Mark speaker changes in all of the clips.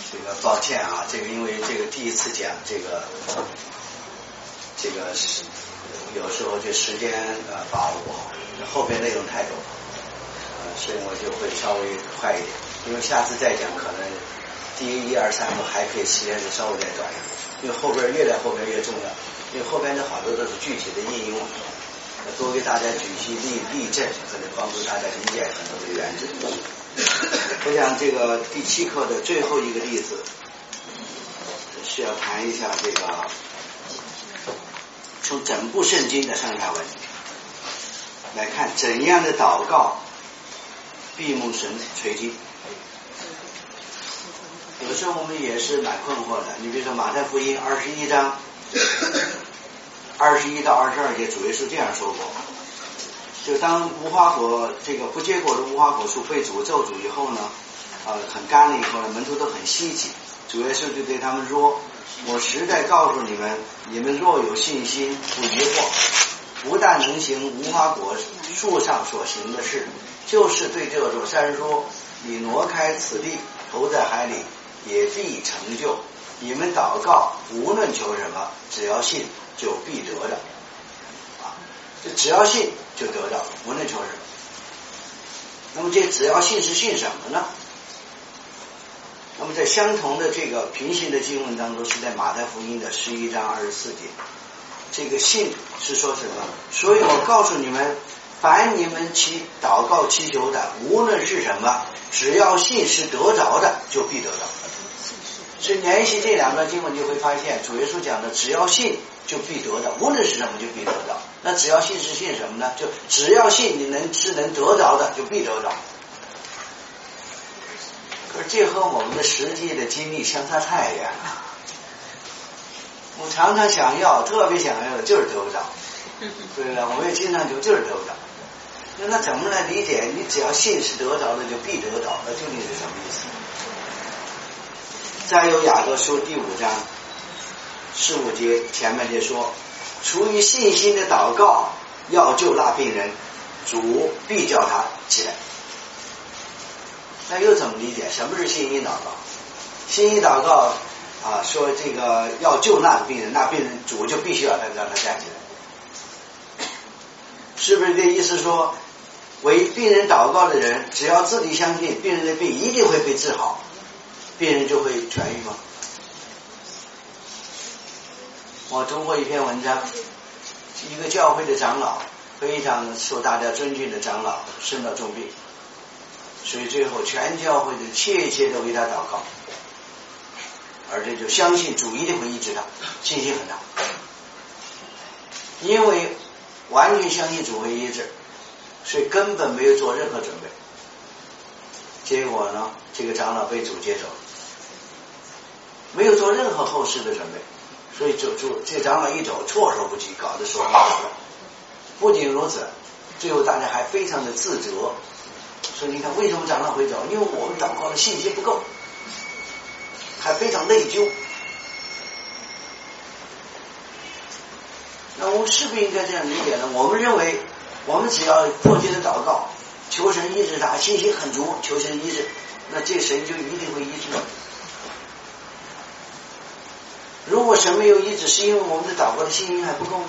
Speaker 1: 这个抱歉啊，这个因为这个第一次讲这个是有时候就时间把握不好，后边内容太多，所以我就会稍微快一点，因为下次再讲可能第1、2、3个还可以时间是稍微再短一点，因为后边越来后边越重要，因为后边的好多都是具体的应用，多给大家举一些例证，可能帮助大家理解很多的原则。我讲这个第7课的最后一个例子是要谈一下这个从整部圣经的上下文来看怎样的祷告闭目神垂听。有时候我们也是蛮困惑的，你比如说马太福音21章21到22节，主耶稣这样说过，就当无花果这个不结果的无花果树被主咒诅以后呢，很干了以后呢，门徒都很稀奇，主耶稣就对他们说，我实在告诉你们，你们若有信心，不疑惑，不但能行无花果树上所行的事，就是对这座山说，你挪开此地，投在海里，也必成就。你们祷告无论求什么，只要信就必得的。就只要信就得到，无论求什么。那么这只要信是信什么呢？那么在相同的这个平行的经文当中，是在马太福音的11章24节，这个信是说什么？所以我告诉你们，凡你们祷告祈求的，无论是什么，只要信是得着的，就必得到。所以联系这两段经文，就会发现主耶稣讲的只要信就必得到，无论是什么就必得到。那只要信是信什么呢？就只要信你能得着的，就必得着。可是这和我们的实际的经历相差太远了。我常常想要，特别想要的就是得不着，对不对？我也经常就是得不着。那怎么来理解？你只要信是得着的，就必得着，那究竟是什么意思？再有雅各书第5章4、5节前面就说，出于信心的祷告要救那病人，主必叫他起来。那又怎么理解？什么是信心祷告？信心祷告说这个要救那个病人，那病人主就必须要让他站起来。是不是这意思说，为病人祷告的人，只要自己相信病人的病一定会被治好，病人就会痊愈吗？我读过一篇文章，一个教会的长老，非常受大家尊敬的长老，生了重病，所以最后全教会的切切的为他祷告，而且就相信主一定会医治他，信心很大。因为完全相信主会医治，所以根本没有做任何准备。结果呢，这个长老被主接走了，没有做任何后事的准备，所以这长老一走，措手不及，搞得手忙脚乱。不仅如此，最后大家还非常的自责，说你看为什么长老会走？因为我们祷告的信心不够，还非常内疚。那我们是不是应该这样理解呢？我们认为，我们只要迫切的祷告，求神医治他，信心很足，求神医治，那这神就一定会医治。如果神没有医治，是因为我们的祷告的信心还不够呢？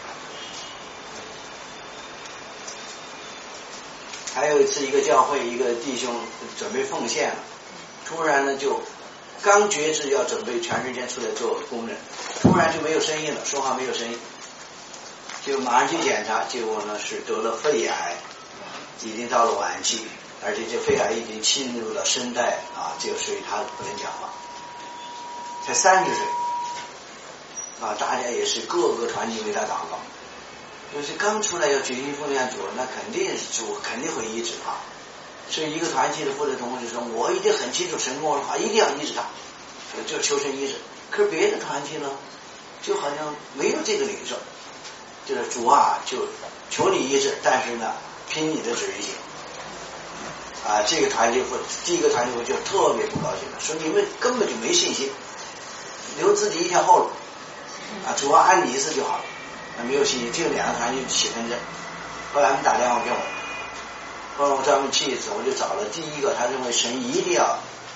Speaker 1: 还有一次，一个教会一个弟兄准备奉献，突然呢就刚决志要准备全时间出来做工人，突然就没有声音了，说话没有声音，就马上去检查，结果呢是得了肺癌，已经到了晚期，而且这肺癌已经侵入了声带就所以他不能讲话，才30岁大家也是各个团体为他祷告，就是刚出来要决心奉献主，那肯定主肯定会医治他。所以一个团体的负责同工就说，我一定很清楚神跟我说话，一定要医治他，就求神医治。可是别的团体呢，就好像没有这个领受，就是主就求你医治，但是呢拼你的旨意行。这个团体第一个团体就特别不高兴了，说你们根本就没信心，留自己一条后路主按你一次就好了，没有信心。就2个团体起纷争，后来他们打电话给我，后来我专门去一次，我就找了第一个他认为神一定要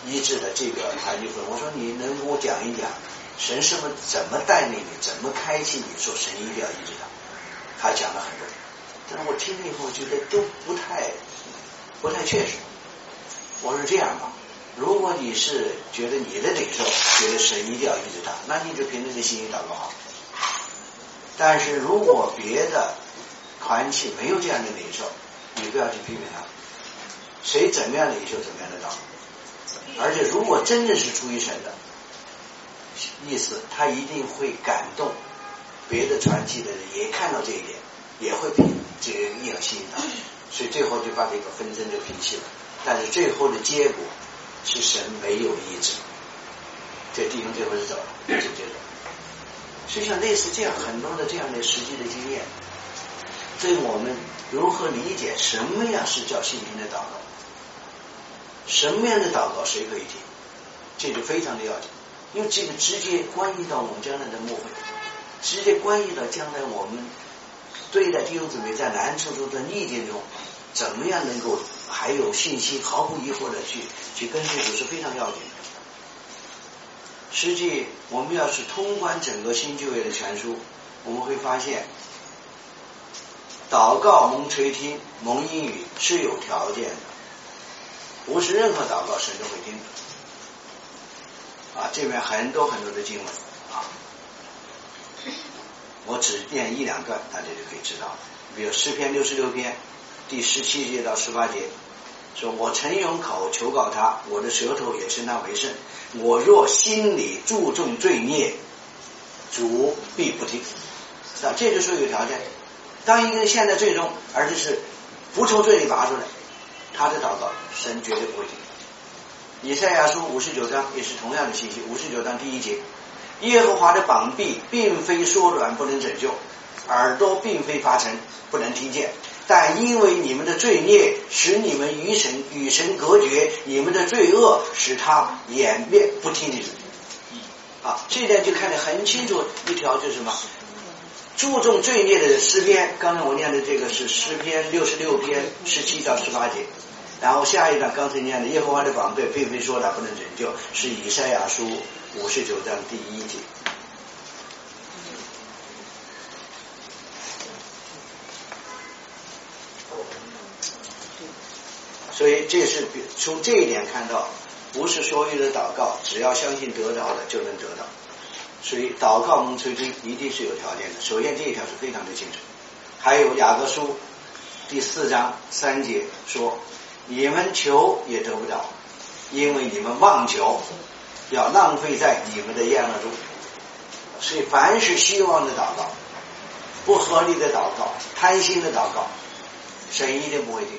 Speaker 1: 医治的这个团契会，我说你能给我讲一讲神怎么带领你，怎么开启你，说神一定要医治他讲了很多，但是我听了以后觉得都不太确实。我说这样吧，如果你是觉得你的领受觉得神一定要医治他，那你就凭着这信心祷告好。但是如果别的团契没有这样的领受，你不要去批评他，谁怎么样领受怎么样的祷告。而且如果真的是出于神的意思，他一定会感动别的团契的人，也看到这一点，也会这个一样吸引他，所以最后就把这个纷争就平息了。但是最后的结果是神没有医治，这弟兄最后是走了，就这种。所以像类似这样很多的这样的实际的经验，所以我们如何理解什么样是叫信心的祷告，什么样的祷告谁可以听，这就非常的要紧，因为这个直接关系到我们将来的牧会，直接关系到将来我们对待弟兄姊妹在难处中的逆境中怎么样能够还有信心毫不疑惑的去跟随主是非常要紧的。实际我们要是通关整个新旧约的全书，我们会发现祷告蒙垂听蒙应允是有条件的，不是任何祷告神都会听的。这边很多很多的经文我只念一两段大家就可以知道。比如诗篇66篇第17节到18节说，我曾用口求告他，我的舌头也称他为圣，我若心里注重罪孽，主必不听。这就是有条件，当一个人陷在罪中，而且是不从罪里拔出来，他的祷告神绝对不会听。以赛亚书59章也是同样的信息，59章第1节，耶和华的膀臂并非缩软不能拯救，耳朵并非发沉不能听见，但因为你们的罪孽使你们与神隔绝，你们的罪恶使他掩面不听你们。这一点就看得很清楚，一条就是什么，注重罪孽的诗篇，刚才我念的这个是诗篇66篇17到18节，然后下一段刚才念的耶和华的膀臂并非缩软不能拯救，是以赛亚书59章第1节。所以这是从这一点看到，不是所有的祷告只要相信得着的就能得到，所以祷告蒙垂听一定是有条件的。首先这一条是非常的清楚。还有雅各书第4章3节说，你们求也得不到，因为你们妄求，要浪费在你们的宴乐中。所以凡是希望的祷告，不合理的祷告，贪心的祷告，神一定不会听。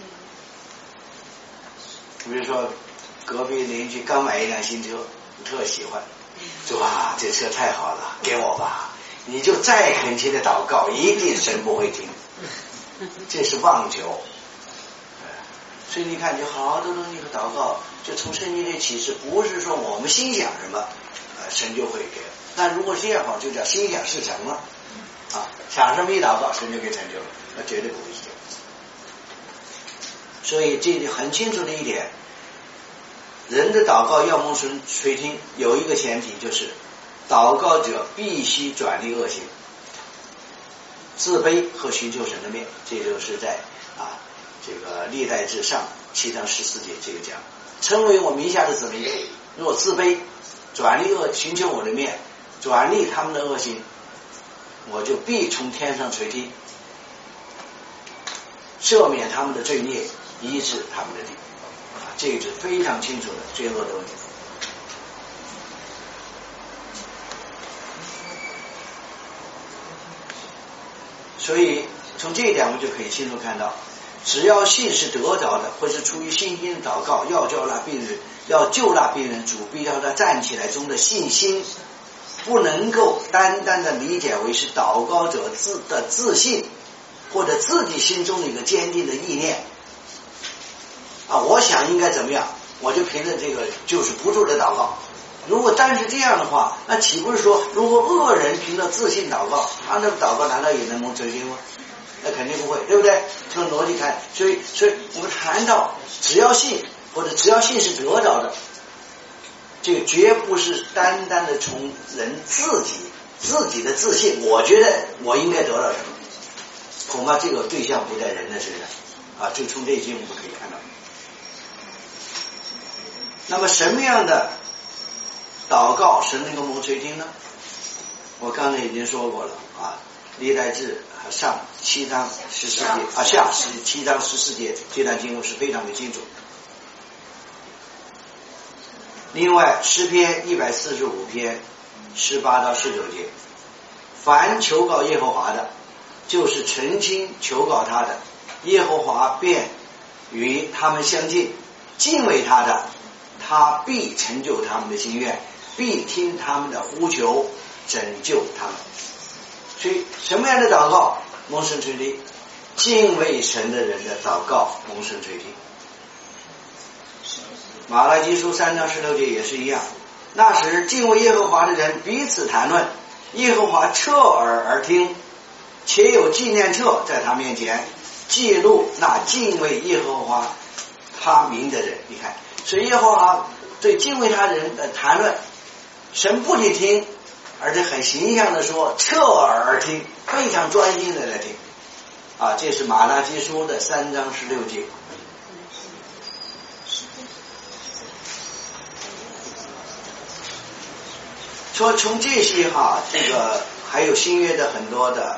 Speaker 1: 比如说隔壁邻居刚买一辆新车，特喜欢，说这车太好了，给我吧，你就再恳切的祷告，一定神不会听，这是妄求。所以你看，就好多东西的祷告就从圣经的启示，不是说我们心想什么神就会给，但如果是这样好，就叫心想事成了想什么一祷告神就给成就了，那绝对不会是这样。所以这里很清楚的一点，人的祷告要蒙神垂听，有一个前提，就是祷告者必须转离恶行，自卑和寻求神的面。这就是在这个历代志上7章14节这个讲，称为我名下的子民，若自卑转离寻求我的面，转离他们的恶行，我就必从天上垂听，赦免他们的罪孽，医治他们的地。这个是非常清楚的罪恶的问题。所以从这一点我们就可以清楚看到，只要信是得着的，或是出于信心的祷告，要救那病人，主必要他站起来中的信心，不能够单单的理解为是祷告者的自信，或者自己心中的一个坚定的意念我想应该怎么样，我就凭着这个就是不住的祷告。如果单是这样的话，那岂不是说，如果恶人凭着自信祷告，他的祷告难道也能蒙垂听吗？那肯定不会，对不对？从逻辑看，所以我们谈到只要信， 或者只要信是得着的，这个绝不是单单的从人自己的自信，我觉得我应该得到什么，恐怕这个对象不在人的身上啊，就从这些我们可以看到。那么什么样的祷告神能够蒙垂听呢？我刚才已经说过了啊，历代志上7章14节下7章14节这段经文是非常的清楚。另外诗篇145篇18到19节，凡求告耶和华的，就是诚心求告他的，耶和华便与他们相近，敬畏他的，他必成就他们的心愿，必听他们的呼求，拯救他们。所以什么样的祷告蒙神垂听？敬畏神的人的祷告蒙神垂听。马拉基书3章16节也是一样，那时敬畏耶和华的人彼此谈论，耶和华侧耳而听，且有纪念册在他面前，记录那敬畏耶和华他名的人。你看，所以耶和华对敬畏他人的谈论，神不仅听，而且很形象的说侧耳而听，非常专心的来听啊，这是马拉基书的3章16节。说从这些这个还有新约的很多的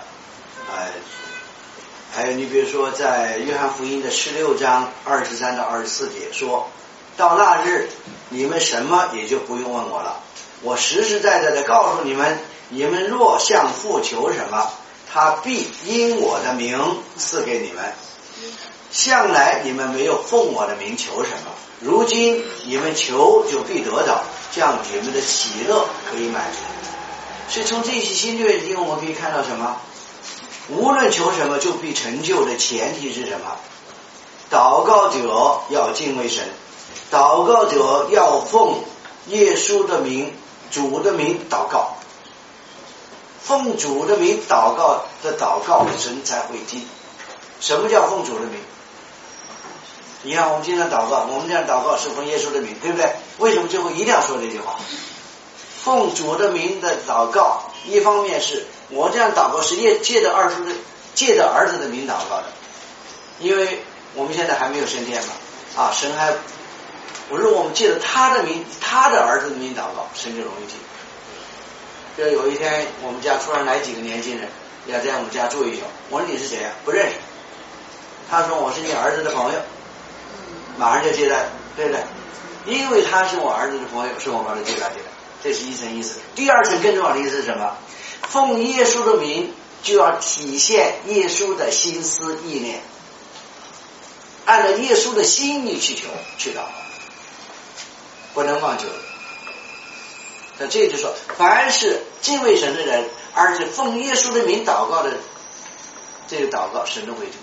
Speaker 1: 还有你比如说在约翰福音的16章23到24节说，到那日你们什么也就不用问我了，我实实在在的告诉你们，你们若向父求什么，他必因我的名赐给你们。向来你们没有奉我的名求什么，如今你们求就必得到，这样你们的喜乐可以满足。所以从这些新约经我们可以看到什么？无论求什么就必成就的前提是什么？祷告者要敬畏神，祷告者要奉耶稣的名、主的名祷告，奉主的名祷告的祷告神才会听。什么叫奉主的名？你看我们经常祷告，我们这样祷告是奉耶稣的名，对不对？为什么最后一定要说这句话？奉主的名的祷告，一方面是我这样祷告是借着儿子的名祷告的，因为我们现在还没有升天嘛，神还，如果我们借着他的名、他的儿子的名祷告，神就容易听。就有一天我们家突然来几个年轻人要在我们家住一宿，我说你是谁呀？不认识。他说我是你儿子的朋友，马上就接待，对不对？因为他是我儿子的朋友，是我把他接待进来，这是一层意思。第二层更重要的意思是什么？奉耶稣的名就要体现耶稣的心思意念，按照耶稣的心意去求去祷告，不能忘记了。那这就说，凡是敬畏神的人，而且奉耶稣的名祷告的，这个祷告神都会听。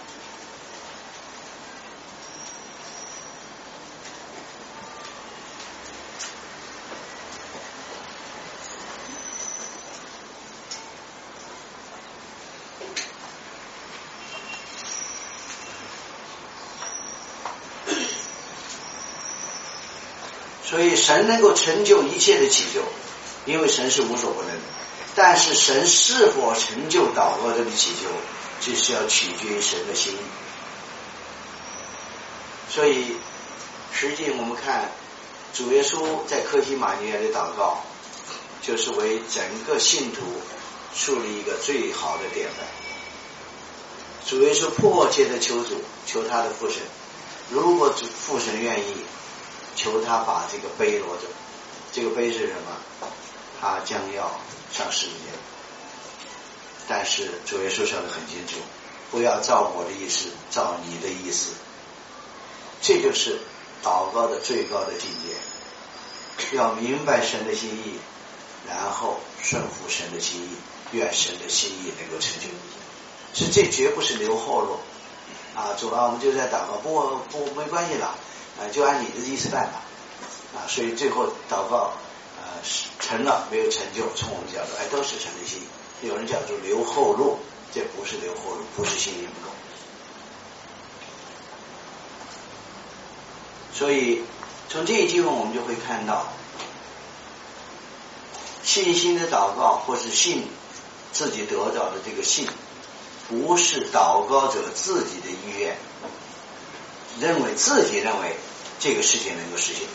Speaker 1: 所以神能够成就一切的祈求，因为神是无所不能的。但是神是否成就祷告这个祈求，就是要取决于神的心意。所以实际我们看主耶稣在客西马尼园的祷告，就是为整个信徒树立一个最好的典范。主耶稣迫切的求主，求他的父神，如果父神愿意，求他把这个杯挪走。这个杯是什么？他将要上十字架。但是主耶稣说得很清楚，不要照我的意思，照你的意思。这就是祷告的最高的境界，要明白神的心意，然后顺服神的心意，愿神的心意能够成就。是这绝不是留后路主我们就在祷告，不没关系了，就按你的意思办吧所以最后祷告成了没有成就，从我们角度都是神的心意。有人叫做留后路，这不是留后路，不是心意不够。 所以从这一经文我们就会看到，信心的祷告或是信自己得到的这个信，不是祷告者自己的意愿，自己认为这个事情能够实现。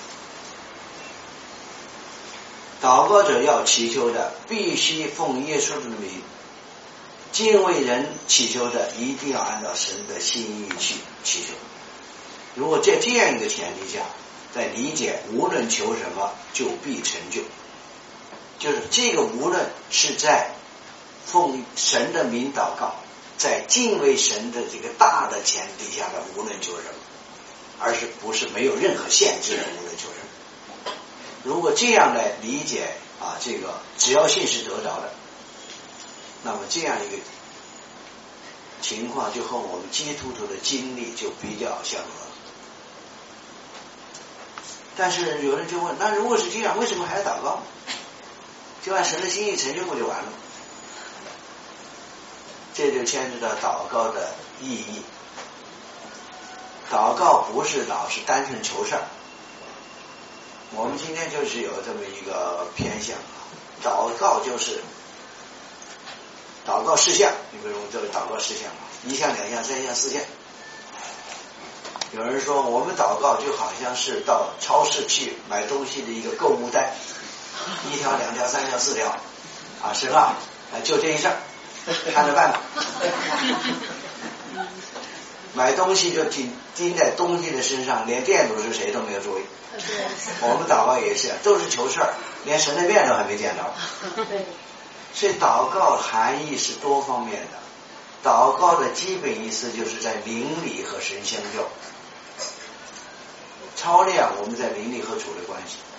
Speaker 1: 祷告者要祈求的必须奉耶稣的名，敬畏人祈求的一定要按照神的心意去祈求。如果在这样一个前提下，在理解无论求什么就必成就，就是这个无论是在奉神的名祷告，在敬畏神的这个大的前提下的无论求什么，而是不是没有任何限制的无论求什么。如果这样来理解这个只要信是得着的，那么这样一个情况就和我们基督徒的经历就比较相合。但是有人就问，那如果是这样，为什么还要祷告？就按神的心意成就不就完了？这就牵扯到祷告的意义。祷告不是老是单纯求事儿。我们今天就是有这么一个偏向，祷告就是祷告事项，你比如这个祷告事项，1项、2项、3项、4项。有人说我们祷告就好像是到超市去买东西的一个购物单，1条、2条、3条、4条神啊，就这一事儿，看着办吧。买东西就盯在东西的身上，连店主是谁都没有注意。我们祷告也是，都是求事儿，连神的面都还没见着。所以祷告含义是多方面的。祷告的基本意思就是在灵里和神相交，操练我们在灵里和主的关系。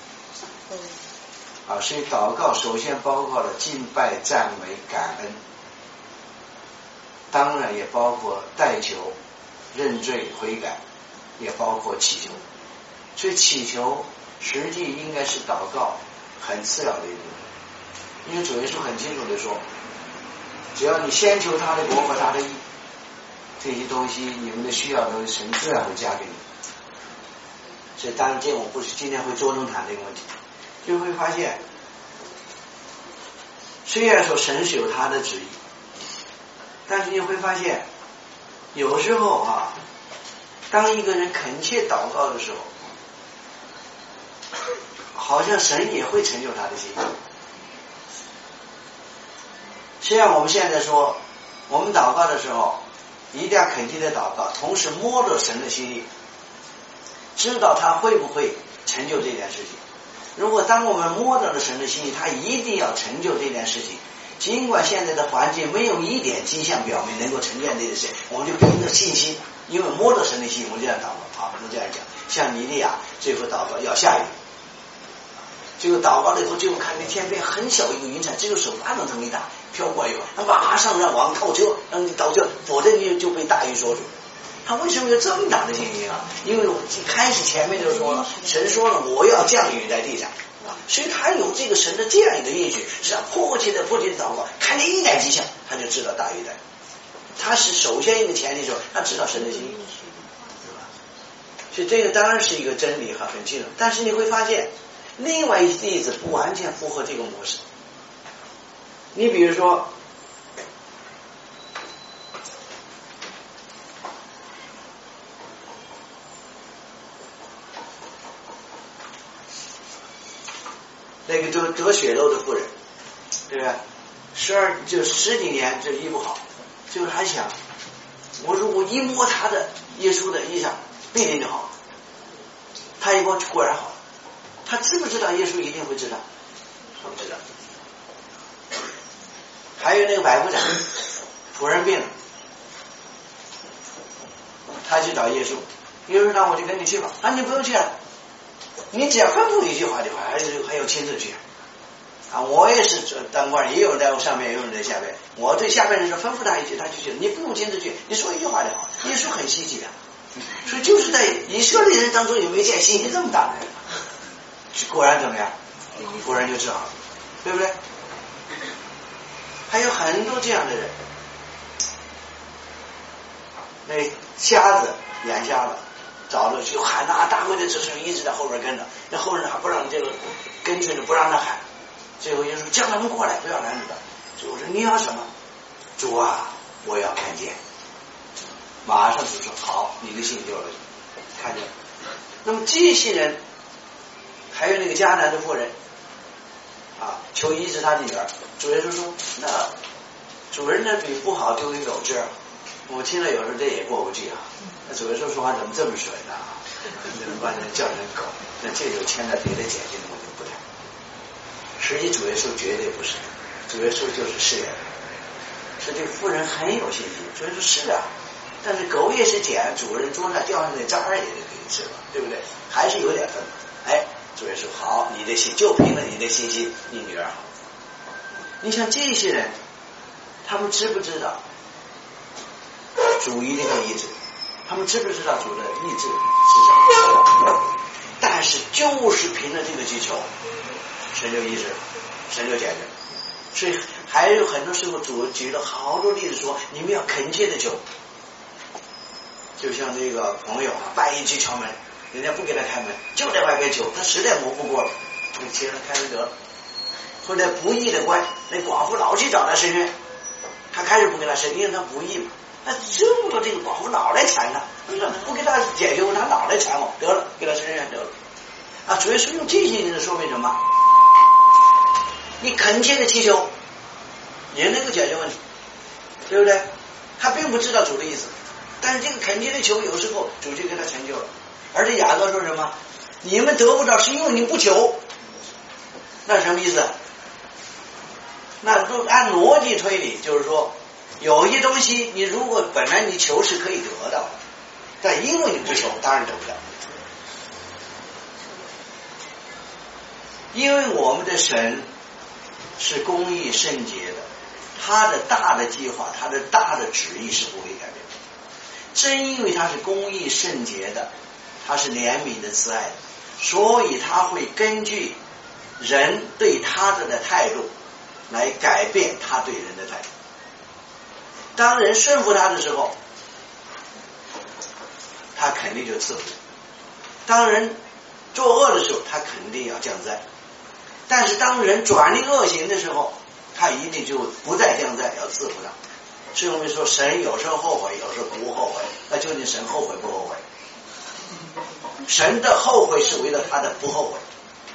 Speaker 1: 所以祷告首先包括了敬拜、赞美、感恩，当然也包括代求、认罪、悔改，也包括祈求。所以祈求实际应该是祷告很次要的一部分，因为主耶稣很清楚地说，只要你先求他的国和他的义，这些东西你们的需要都是神自然会加给你。所以当然我不是今天会着重谈这个问题，就会发现虽然说神是有他的旨意，但是你会发现有时候当一个人恳切祷告的时候，好像神也会成就他的心意。虽然我们现在说我们祷告的时候一定要恳切的祷告，同时摸着神的心意，知道他会不会成就这件事情。如果当我们摸着了神的心意，他一定要成就这件事情，尽管现在的环境没有一点迹象表明能够成就这件事，我们就凭着信心，因为摸着神的心意，我们这样祷告。我们这样讲，像尼利亚最后祷告要下雨，结果祷告了以后，最后看那天边很小一个云彩，只有手巴掌这么一大，飘过来以后，他马上让王靠车，让你倒车，否则你就被大雨锁住。他为什么有这么大的信心啊？因为我一开始前面就说了，神说了我要降雨在地上，所以他有这个神的这样一个应许，是要迫切的祷告，看见一点迹象，他就知道大雨来。他是首先一个前提说，他知道神的心意，对吧？所以这个当然是一个真理很清楚，但是你会发现另外一例子不完全符合这个模式。你比如说那个得血漏的妇人，对不对？10几年这医不好，就是还想我如果一摸他的耶稣的衣裳，必定就好了。他一摸果然好了。他知不知道耶稣一定会知道？他不知道。还有那个百夫长，仆人病了，他去找耶稣，耶稣让我就跟你去吧。你不用去了，你只要吩咐一句话就好，还有亲自去。我也是当官，也有人在我上面，也有人在下面。我对下面人说，吩咐他一句，他就去了。你不用亲自去，你说一句话就好。耶稣很稀奇的，所以就是在以色列人当中有没有见信心这么大的人？果然怎么样？果然就治好了，对不对？还有很多这样的人，那瞎子眼瞎了， 找着就喊啊，大卫的子孙一直在后边跟着，那后人还不让这个跟随着，不让他喊。最后耶稣说叫他们过来，不要拦着他。最后说你要什么？主啊，我要看见。马上就说好，你的信就了，看见。那么这些人，还有那个迦南的妇人啊，求医治他的女儿。主耶稣说那主人的饼不好丢给狗吃，我听了有时候这也过不去啊。那主耶稣说话怎么这么损呢？这能把人叫成狗，那这就牵到别的解经的问题不谈。实际主耶稣绝对不是，主耶稣就是试验。是这个妇人很有信心，主耶稣是啊，但是狗也是捡主人桌上掉下来的渣儿也可以吃了，对不对？还是有点分。哎，主耶稣好，你的信就凭着你的信心，你女儿好。你像这些人，他们知不知道主一定会医治？他们知不知道主的医治是什么？但是就是凭着这个祈求，神就医治，神就解决。所以还有很多时候主举了好多例子说，你们要恳切的求。就像这个朋友啊，半夜去敲门，人家不给他开门，就在外边求，他实在磨不过了，就接着开门得了。或者不义的官，那寡妇老去找他伸冤，他开始不给他伸，因为他不义嘛。那这么多这个寡妇老来缠他，不给他解决，他老来缠我，得了，给他伸冤得了。啊，主要是用这些人说明什么？你恳切的祈求，也能够解决问题，对不对？他并不知道主的意思，但是这个恳切的求，有时候主就给他成就了。而且雅各说什么？你们得不到是因为你不求，那什么意思？那按逻辑推理，就是说，有些东西你如果本来你求是可以得到的，但因为你不求，当然得不到。因为我们的神是公义圣洁的，他的大的计划，他的大的旨意是不会改变的。正因为他是公义圣洁的，他是怜悯的慈爱的，所以他会根据人对他的态度来改变他对人的态度。当人顺服他的时候，他肯定就赐福；当人作恶的时候，他肯定要降灾。但是当人转逆恶行的时候，他一定就不再降灾，要赐福他。所以我们说神有时候后悔，有时候不后悔。那究竟神后悔不后悔？神的后悔是为了他的不后悔，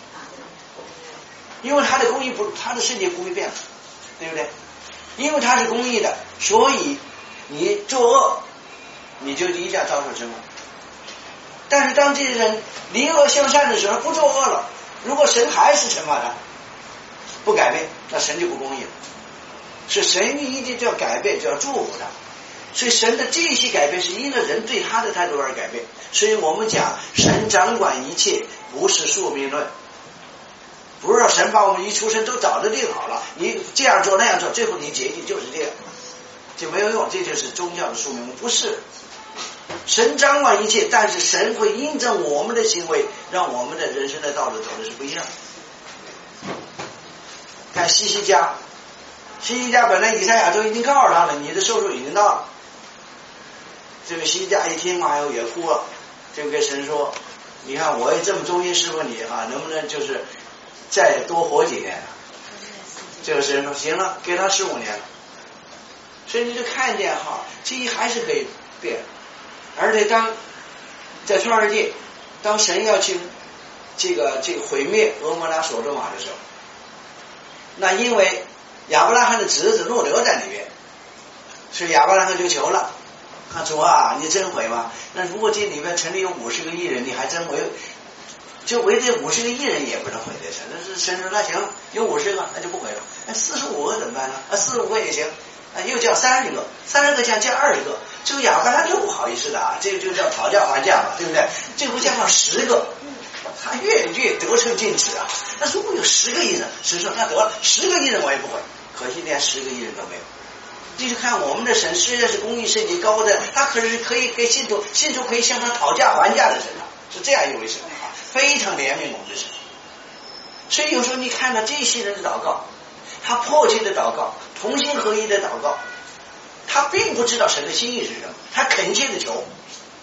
Speaker 1: 因为他的公义不，他的圣洁不会变，对不对？因为他是公义的，所以你作恶，你就一定要遭受惩罚。但是当这些人离恶向善的时候，不作恶了，如果神还是惩罚他，不改变，那神就不公义了。是神一定就要改变，就要祝福他。所以神的这些改变是因着人对他的态度而改变。所以我们讲神掌管一切，不是宿命论，不是说神把我们一出生都早就定好了，你这样做那样做，最后你结局就是这样，就没有用。这就是宗教的宿命论，不是。神掌管一切，但是神会印证我们的行为，让我们的人生的道路走的是不一样的。看西西家本来以赛亚都已经告诉他了，你的寿数已经到了。这个西西家一听嘛，也哭了，就跟神说：“你看我也这么忠心侍奉你啊，能不能就是再多活几年？”这个神说：“行了，给他15年了。”所以你就看见哈，这还是可以变。而且当在创世纪，当神要去这个毁灭俄摩拉所多玛的时候，那因为亚伯拉罕的侄子诺德在里面，所以亚伯拉罕就求了，他说啊，你真毁吗？那如果这里面城里有50个义人，你还真没有，就为这50个义人也不能毁这城。那是神说那行，有50个那就不毁了。那45个怎么办呢？45个也行。又叫30个，30个加20个，这个亚伯拉罕就不好意思的啊，这个就叫讨价还价嘛，对不对？最后加上10个，他越得寸进尺啊。那如果有10个义人，神说那得了，10个义人我也不会，可惜连10个义人都没有。你就看我们的神虽然是公义圣洁高的，他可是可以给信徒可以向他讨价还价的神啊，是这样一位神啊，非常怜悯我们的神。所以有时候你看到这些人的祷告，他迫切的祷告，同心合一的祷告，他并不知道神的心意是什么，他恳切的求，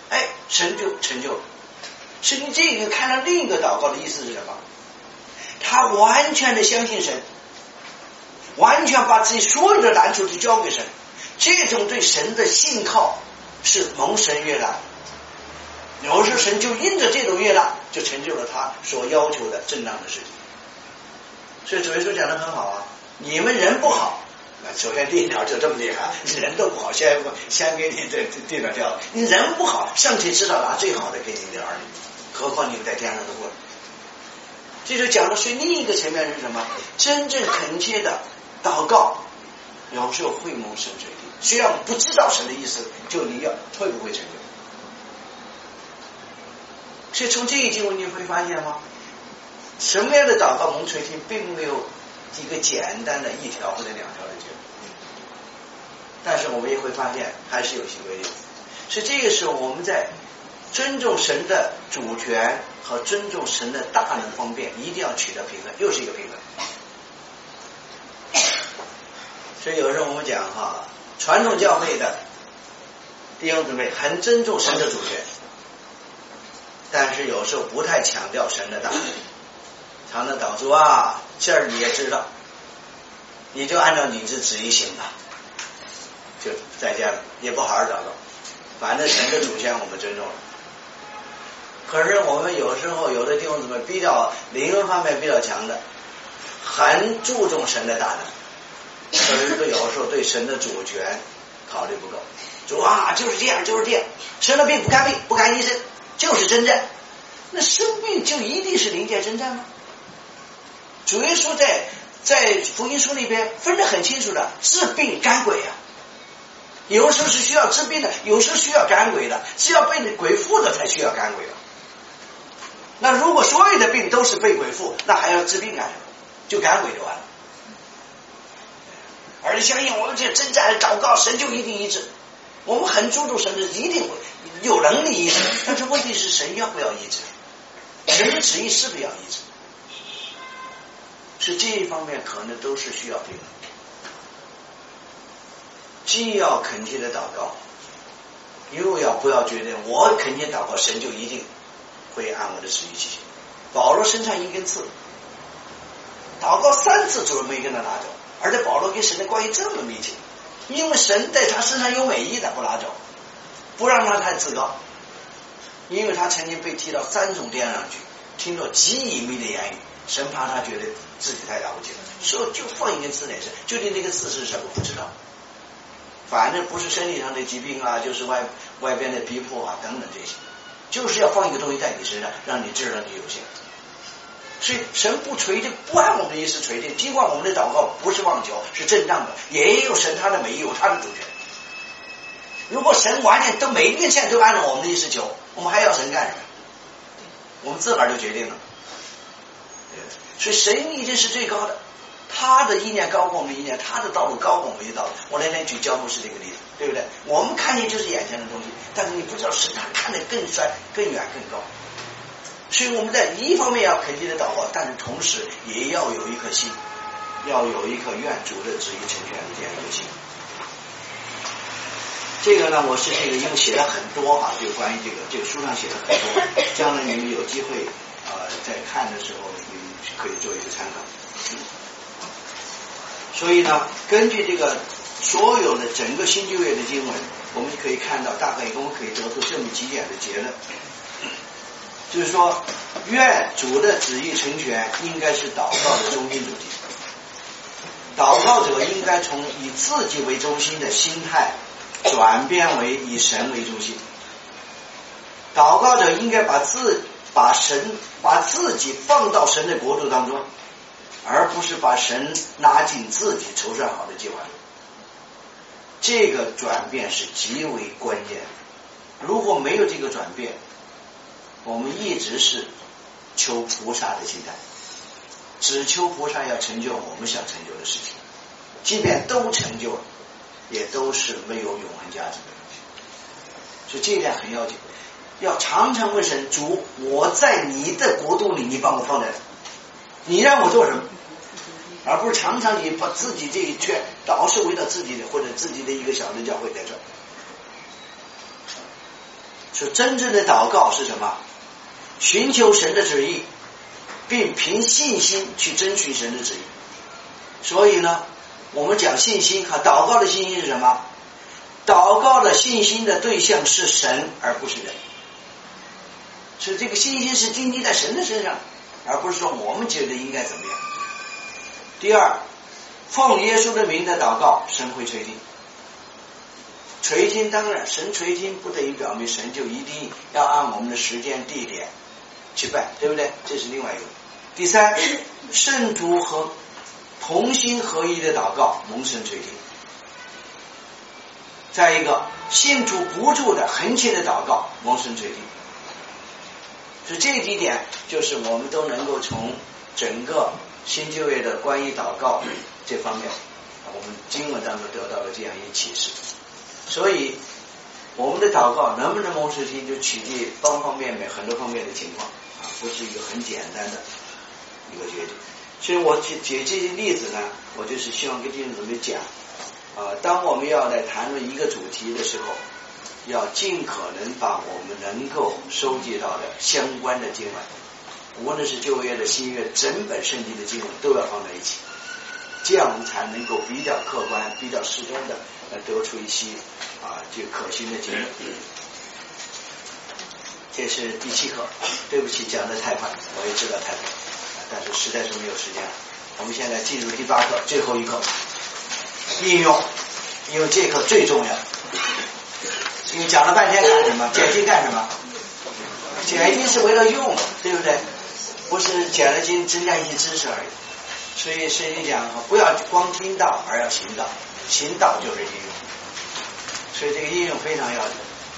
Speaker 1: 神就成就了。所以你这个看到另一个祷告的意思是什么？他完全的相信神，完全把自己所有的难处都交给神，这种对神的信靠是蒙神悦纳。有时候神就因着这种悦纳，就成就了他所要求的正当的事情。所以主耶稣讲得很好啊，你们人不好，首先第一条就这么厉害，人都不好，先给你这地方掉了。你人不好，上帝知道拿最好的给你的儿女，何况你们在天上的过。这就讲的是另一个层面是什么？真正恳切的祷告，有时候会蒙神垂听。虽然我们不知道神的意思，就你要会不会成就？所以从这一经文你会发现吗？什么样的祷告蒙垂听，并没有一个简单的一条或者两条的结论，但是我们也会发现还是有些规律。所以这个时候我们在尊重神的主权和尊重神的大能方面一定要取得平衡，又是一个平衡。所以有时候我们讲传统教会的弟兄姊妹很尊重神的主权，但是有时候不太强调神的大能。常常祷主啊，这儿你也知道，你就按照你的旨意行吧，就在家了，也不好好祷告，反正神的主权我们尊重了。可是我们有时候有的弟兄姊妹比较灵魂方面比较强的，很注重神的大能，可是有时候对神的主权考虑不够。主啊，就是这样，就是这样，生了病不看病，不看医生，就是征战。那生病就一定是临界征战吗？主耶稣在福音书里边分得很清楚的，治病赶鬼啊，有时候是需要治病的，有时候需要赶鬼的，是要被鬼附的才需要赶鬼的。那如果所有的病都是被鬼附，那还要治病干什么？就赶鬼就完了。而且相信我们这征战祷告，神就一定医治。我们很注重神的一定会有能力医治，但是问题是神要不要医治？神的旨意是不是要医治？是这一方面可能都是需要平衡，既要恳切的祷告，又要不要觉得我恳切祷告神就一定会按我的旨意去行。保罗身上一根刺，祷告3次主人没跟他拿走，而且保罗跟神的关系这么密切，因为神在他身上有美意的不拿走，不让他太自高，因为他曾经被踢到3重殿上去，听到极隐秘的言语，神怕他觉得自己太了不起了，所以就放一根刺在身，究竟那个刺是什么不知道，反正不是身体上的疾病啊，就是外边的逼迫啊等等这些，就是要放一个东西在你身上，让你知道你有限。所以神不垂听，不按我们的意思垂听，尽管我们的祷告不是妄求，是正当的，也有神他的美意，有他的主权。如果神完全都每一件事都按照我们的意思求，我们还要神干什么？我们自个儿就决定了。所以神一定是最高的，他的意念高过我们的意念，他的道路高过我们的道路。我那天举教牧师这个例子，对不对？我们看见就是眼前的东西，但是你不知道神他看得更深、更远、更高。所以我们在一方面要恳切的祷告，但是同时也要有一颗心，要有一颗愿主的旨意成全的这样一个心。这个呢，我是这个因为写了很多就关于这个书上写了很多，将来你们有机会在看的时候，你们可以做一个参考。所以呢，根据这个所有的整个新旧约的经文，我们可以看到，大概我们可以得出这么几点的结论，就是说，愿主的旨意成全，应该是祷告的中心主题。祷告者应该从以自己为中心的心态转变为以神为中心。祷告者应该把自己放到神的国度当中，而不是把神拉进自己筹算好的计划里。这个转变是极为关键的。如果没有这个转变，我们一直是求菩萨的心态，只求菩萨要成就我们想成就的事情，即便都成就了，也都是没有永恒价值的东西。所以这一点很要紧，要常常问神，主，我在你的国度里，你把我放在哪？你让我做什么？而不是常常你把自己这一圈老是围到自己的或者自己的一个小的教会在这。 说真正的祷告是什么？寻求神的旨意，并凭信心去争取神的旨意。所以呢，我们讲信心和祷告的信心是什么？祷告的信心的对象是神，而不是人。所以这个信心是建立在神的身上，而不是说我们觉得应该怎么样。第二，奉耶稣的名的祷告，神会垂听。垂听当然，神垂听不等于表明神就一定要按我们的时间地点去拜，对不对？这是另外一个。第三，圣徒和同心合一的祷告，蒙神垂听。再一个，信徒不住的恳切的祷告，蒙神垂听。所以这几点就是我们都能够从整个新旧约的关于祷告这方面，我们经文当中得到了这样一个启示。所以我们的祷告能不能蒙神听，就取决于方方面面很多方面的情况不是一个很简单的一个决定。所以我举这些例子呢，我就是希望跟弟兄姊妹讲当我们要来谈论一个主题的时候，要尽可能把我们能够收集到的相关的经文，无论是旧约的新约，整本圣经的经文都要放在一起，这样我们才能够比较客观比较适中的得出一些这个可行的结论。这是第7课，对不起讲得太快，我也知道太快，但是实在是没有时间了。我们现在进入第8课，最后一课，应用，因为这课最重要。因为讲了半天干什么？解经干什么？解经是为了用，对不对？不是解了经增加一些知识而已。所以圣经讲不要光听道，而要行道，行道就是应用。所以这个应用非常要紧。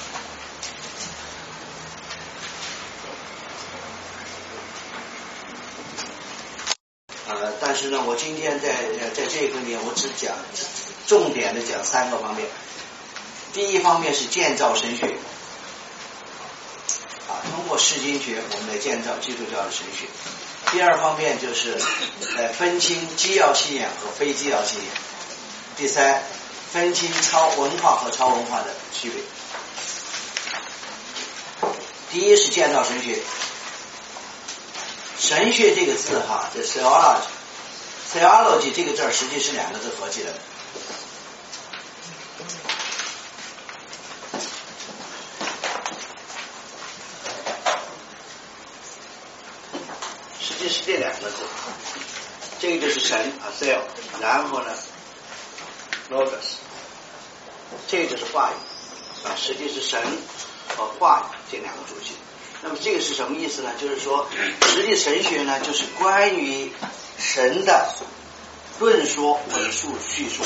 Speaker 1: 但是呢，我今天在这个里面，我只讲重点的讲3个方面。第一方面是建造神学，通过释经学我们来建造基督教的神学。第二方面就是分清基要信仰和非基要信仰。第三，分清超文化和超文化的区别。第一是建造神学。神学这个字这 theology 这个字实际是2个字合起来的。实际是这2个字，这个就是神theo，然后呢 logos， 这个就是话语实际是神和话语这2个主题。那么这个是什么意思呢？就是说实际神学呢，就是关于神的论说、文述、叙述。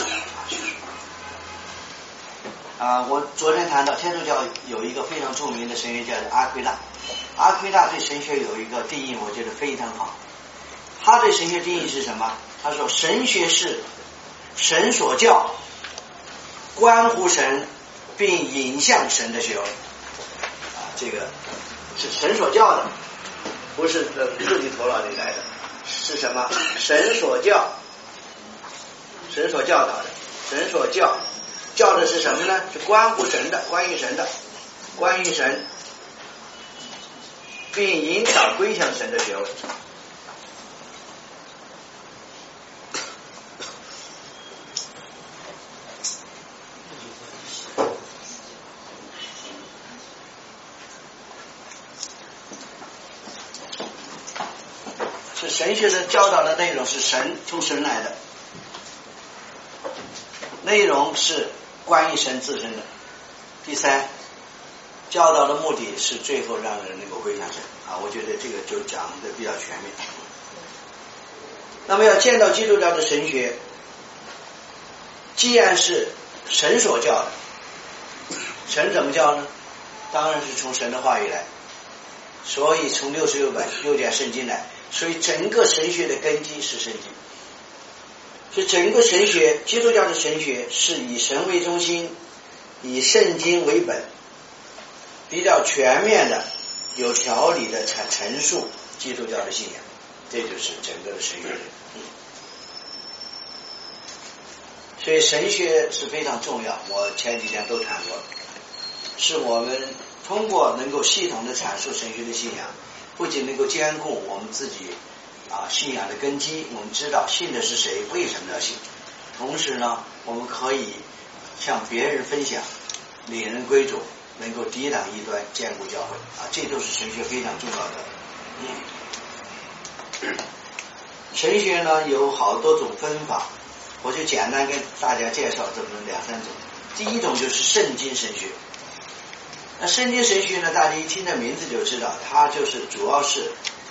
Speaker 1: 我昨天谈到天主教有一个非常著名的神学家阿奎那，阿奎那对神学有一个定义，我觉得非常好。他对神学定义是什么？他说神学是神所教，关乎神并引向神的学问。这个是神所教的，不是自己头脑里来的，是什么？神所教，神所教导的，神所教的是什么呢？是关乎神的，关于神的，关于神，并引导归向神的学问。是神学的教导的内容是从神来的，内容是关于神自身的。第三，教导的目的是最后让人能够归向神我觉得这个就讲的比较全面。那么要见到基督教的神学，既然是神所教的，神怎么教呢？当然是从神的话语来，所以从66卷圣经来，所以整个神学的根基是圣经。所以整个神学，基督教的神学是以神为中心，以圣经为本，比较全面的有条理的陈述基督教的信仰，这就是整个的神学。所以神学是非常重要，我前几天都谈过了，是我们通过能够系统的阐述神学的信仰，不仅能够兼顾我们自己信仰的根基，我们知道信的是谁，为什么要信，同时呢，我们可以向别人分享，领人归主，能够抵挡异端，坚固教会这都是神学非常重要的。神学呢有好多种分法，我就简单跟大家介绍这么2、3种。第一种就是圣经神学。那圣经神学呢，大家一听这名字就知道，它就是主要是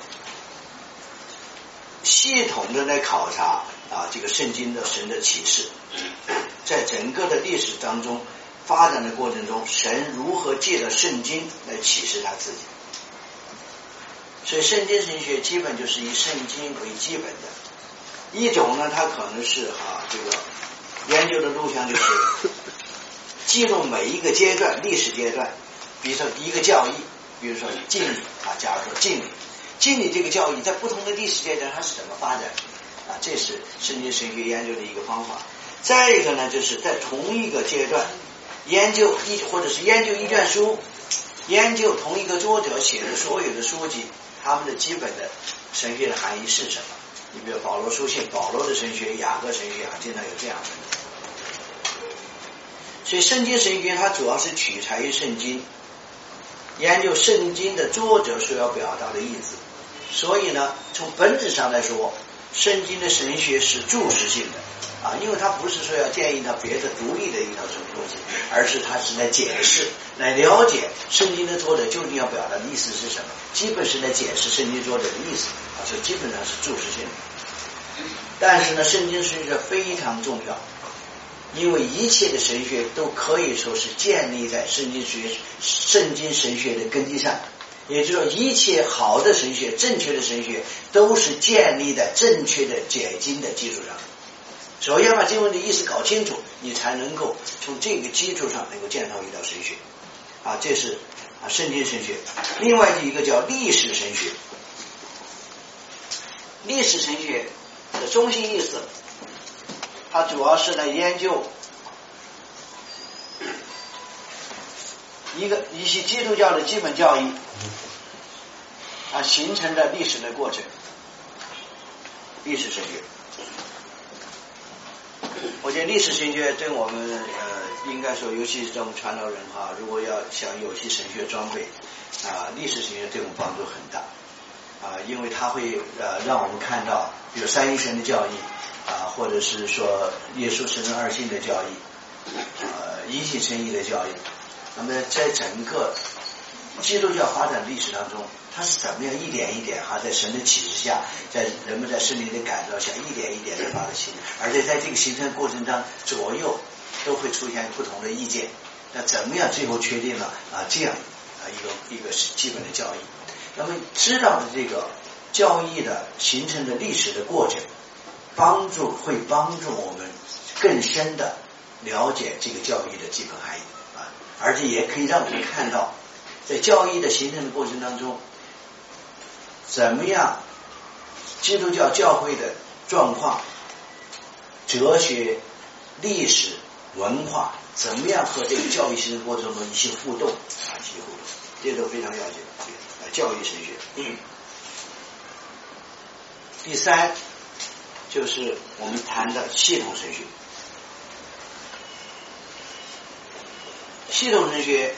Speaker 1: 系统的来考察这个圣经的神的启示，在整个的历史当中发展的过程中，神如何借着圣经来启示他自己。所以圣经神学基本就是以圣经为基本的。一种呢，它可能是这个研究的路向就是记录每一个阶段，历史阶段，比如说第一个教义，比如说敬礼假如说敬礼这个教义在不同的历史阶段它是怎么发展这是圣经神学研究的一个方法。再一个呢，就是在同一个阶段研究或者是研究一卷书，研究同一个作者写的所有的书籍，他们的基本的神学的含义是什么。你比如保罗书信，保罗的神学，雅各神学经常有这样的。所以圣经神学它主要是取材于圣经，研究圣经的作者所要表达的意思。所以呢，从本质上来说，圣经的神学是注释性的因为它不是说要建议它别的独立的一套什么东西，而是它是来解释，来了解圣经的作者究竟要表达的意思是什么，基本是来解释圣经作者的意思所以基本上是注释性的。但是呢，圣经神学非常重要，因为一切的神学都可以说是建立在圣经神学的根基上，也就是说一切好的神学，正确的神学都是建立在正确的解经的基础上。首先把经文的意思搞清楚，你才能够从这个基础上能够建造一套神学这是圣经神学。另外一个叫历史神学。历史神学的中心意思，它主要是来研究一些基督教的基本教义形成的历史的过程。历史神学，我觉得历史神学对我们应该说，尤其是我们传道人如果要想有些神学装备历史神学对我们帮助很大因为它会让我们看到比如三一神的教义或者是说耶稣神二性的教义一体神义的教义。那么在整个基督教发展历史当中，它是怎么样一点一点在神的启示下，在人们在圣灵的感召下一点一点的把它形成，而且在这个形成过程当中左右都会出现不同的意见，那怎么样最后确定了这样一个基本的教义。那么知道的这个教义的形成的历史的过程，会帮助我们更深的了解这个教义的基本含义而且也可以让我们看到在教义的形成的过程当中，怎么样基督教教会的状况、哲学、历史、文化怎么样和这个教育形成过程中一些互动这都非常了解教育神学。第三就是我们谈的系统神学。系统神学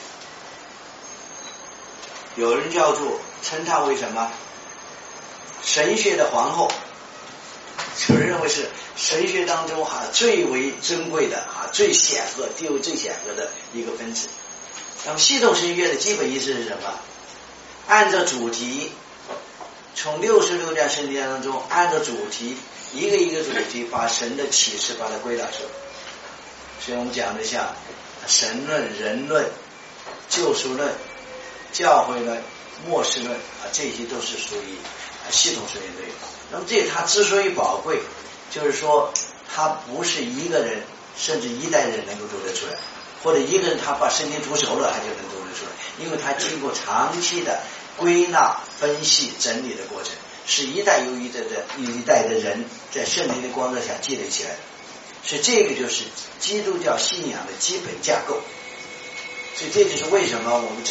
Speaker 1: 有人称它为什么神学的皇后，就认为是神学当中最为珍贵的最显赫地位最显赫的一个分支。那么系统神学的基本意思是什么？按照主题，从66卷圣经当中按照主题一个一个主题把神的启示把它归纳出来。所以我们讲的像神论、人论、救赎论、教会论、末世论这些都是属于系统神学内容。那么这它之所以宝贵，就是说它不是一个人甚至一代人能够读得出来，或者一个人他把圣经读熟了他就能读得出来，因为他经过长期的归纳、分析、整理的过程，是一代又一代的人在圣灵的光照下积累起来的。所以这个就是基督教信仰的基本架构。所以这就是为什么我们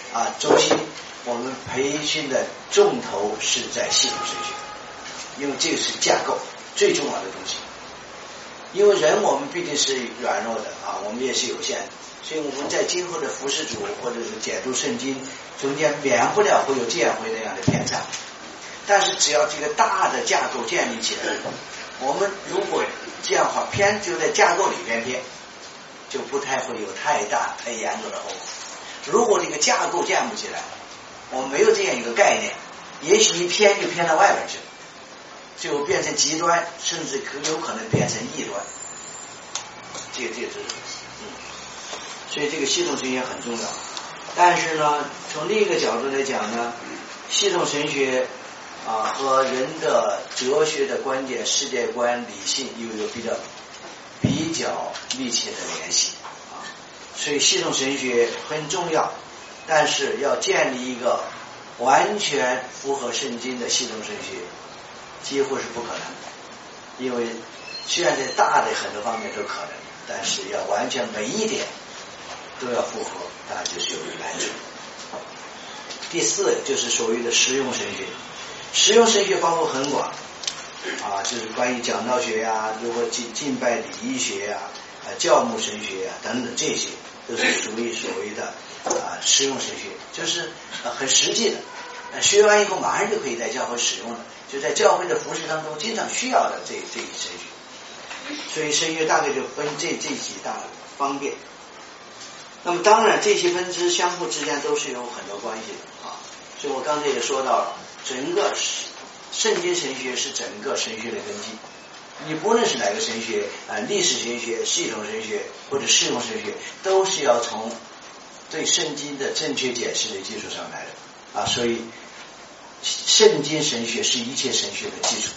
Speaker 2: 中心，我们培训的重头是在系统神学，因为这个是架构最重要的东西。因为人我们毕竟是软弱的我们也是有限的，所以我们在今后的服事主或者是解读圣经中间免不了会有这样或那样的偏差，但是只要这个大的架构建立起来，我们如果这样的话偏就在架构里边偏，就不太会有太大太严重的后果。如果这个架构建不起来，我们没有这样一个概念，也许一偏就偏到外边去了，就变成极端，甚至有可能变成异端。这是所以这个系统神学很重要。但是呢，从另一个角度来讲呢，系统神学和人的哲学的观点、世界观、理性又有比较密切的联系所以系统神学很重要，但是要建立一个完全符合圣经的系统神学几乎是不可能的，因为虽然在大的很多方面都可能，但是要完全每一点都要符合，当然就是有难处。第四就是所谓的实用神学。实用神学包括很广就是关于讲道学如何敬拜礼仪学教牧神学等等，这些都是属于所谓的实用神学，就是很实际的，学完以后马上就可以在教会使用的，就在教会的服事当中经常需要的这一神学。所以神学大概就分这几大方面。那么当然这些分支相互之间都是有很多关系的所以我刚才也说到了，整个圣经神学是整个神学的根基。你不论是哪个神学历史神学、系统神学或者适用神学，都是要从对圣经的正确解释的基础上来的所以圣经神学是一切神学的基础。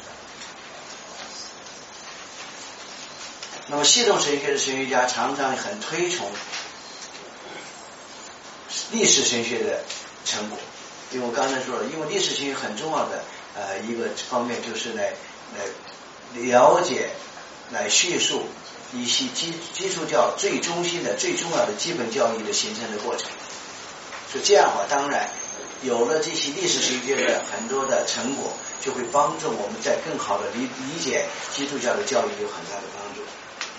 Speaker 2: 那么系统神学的神学家常常很推崇历史神学的成果，因为我刚才说了，因为历史神学很重要的一个方面就是来了解、来叙述一些基督教最中心的、最重要的基本教义的形成的过程。所以这样的话，当然有了这些历史神学的很多的成果，就会帮助我们在更好的理解基督教的教义有很大的帮助。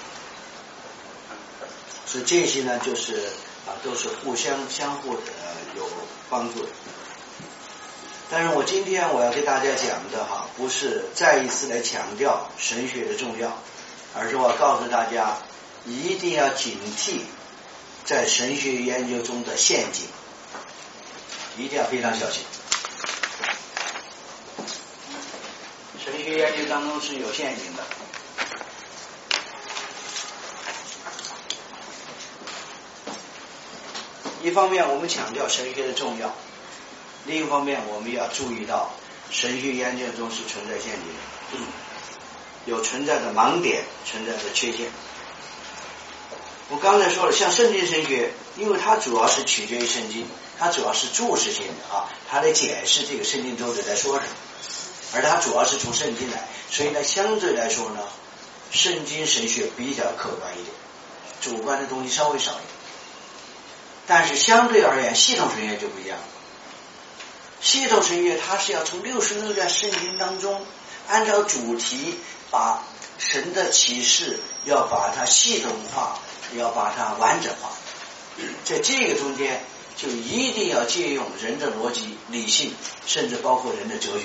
Speaker 2: 所以这些呢，就是都是相互的有帮助的。但是我今天我要给大家讲的不是再一次来强调神学的重要，而是我告诉大家一定要警惕在神学研究中的陷阱，一定要非常小心。神学研究当中是有陷阱的。一方面我们强调神学的重要，另一方面我们要注意到神学研究中是存在陷阱的，有存在的盲点，存在的缺陷。我刚才说了，像圣经神学，因为它主要是取决于圣经，它主要是注释性的它来解释这个圣经作者在说什么，而它主要是从圣经来，所以呢相对来说呢，圣经神学比较客观一点，主观的东西稍微少一点。但是相对而言，系统神学就不一样了。系统神学它是要从66卷圣经当中，按照主题把神的启示要把它系统化，要把它完整化。在这个中间就一定要借用人的逻辑、理性，甚至包括人的哲学。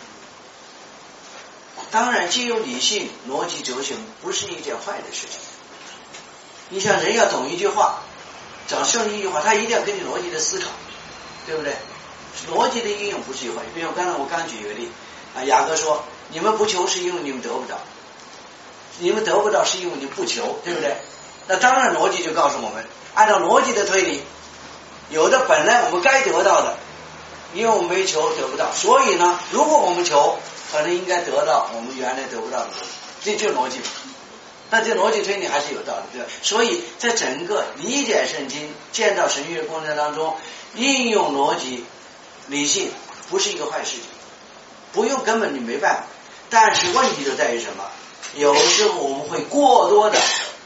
Speaker 2: 当然借用理性、逻辑、哲学不是一件坏的事情。你像人要懂一句话，讲圣经一句话，他一定要根据逻辑的思考，对不对？逻辑的应用不是一回事。比如我刚举一个例雅各说你们不求是因为你们得不到，你们得不到是因为你们不求，对不对？那当然逻辑就告诉我们，按照逻辑的推理，有的本来我们该得到的，因为我们没求得不到，所以呢如果我们求，可能应该得到我们原来得不到的东西，这就是逻辑。但这逻辑推理还是有道理，对吧？所以在整个理解圣经、建造神学过程当中，应用逻辑、理性不是一个坏事情，不用根本你没办法。但是问题就在于什么？有时候我们会过多的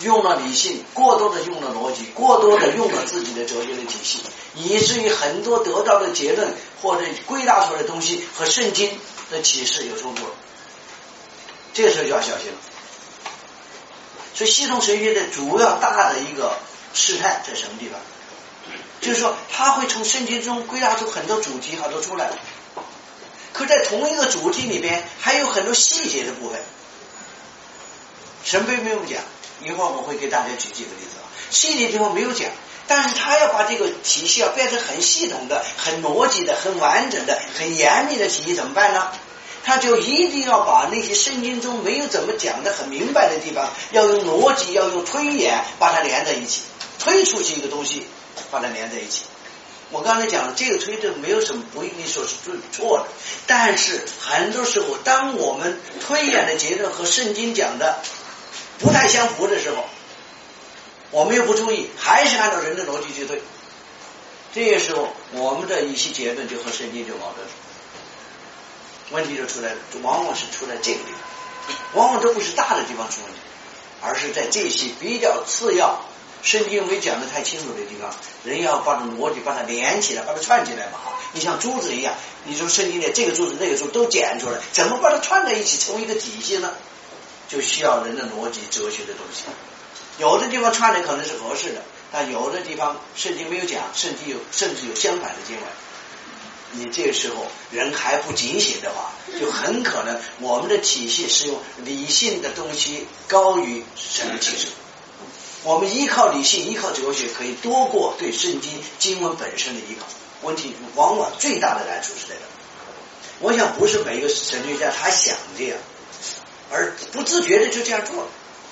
Speaker 2: 用了理性，过多的用了逻辑，过多的用了自己的哲学的体系，以至于很多得到的结论或者归纳出来的东西和圣经的启示有冲突了，这个时候就要小心了。所以系统神学的主要大的一个试探在什么地方？就是说他会从圣经中归纳出很多主题好多出来，可在同一个主题里边还有很多细节的部分，神并没有讲，一会儿我会给大家举几个例子啊，细节地方没有讲，但是他要把这个体系要变成很系统的、很逻辑的、很完整的、很严密的体系，怎么办呢？他就一定要把那些圣经中没有怎么讲的很明白的地方，要用逻辑，要用推演把它连在一起，推出去一个东西把它连在一起。我刚才讲了，这个推证没有什么不一定说是对错的，但是很多时候当我们推演的结论和圣经讲的不太相符的时候，我们又不注意，还是按照人的逻辑去推，这个时候我们的一些结论就和圣经就矛盾了，问题就出来了，往往是出在这个地方，往往都不是大的地方出问题，而是在这些比较次要圣经没讲的太清楚的地方，人要把这逻辑把它连起来，把它串起来嘛。你像珠子一样，你说圣经里这个珠子那个珠子都捡出来，怎么把它串在一起成为一个体系呢？就需要人的逻辑哲学的东西。有的地方串的可能是合适的，但有的地方圣经没有讲，甚至有相反的经文，你这个时候人还不警醒的话，就很可能我们的体系是用理性的东西高于神的启示。我们依靠理性依靠哲学可以多过对圣经经文本身的依靠，问题往往最大的难处是在这。我想不是每一个神学家他想这样，而不自觉的就这样做了，